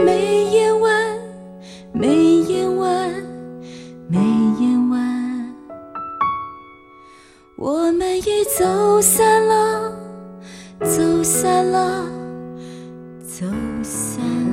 没演完，没演完，没演完。我们已走散了，走散了，走散了。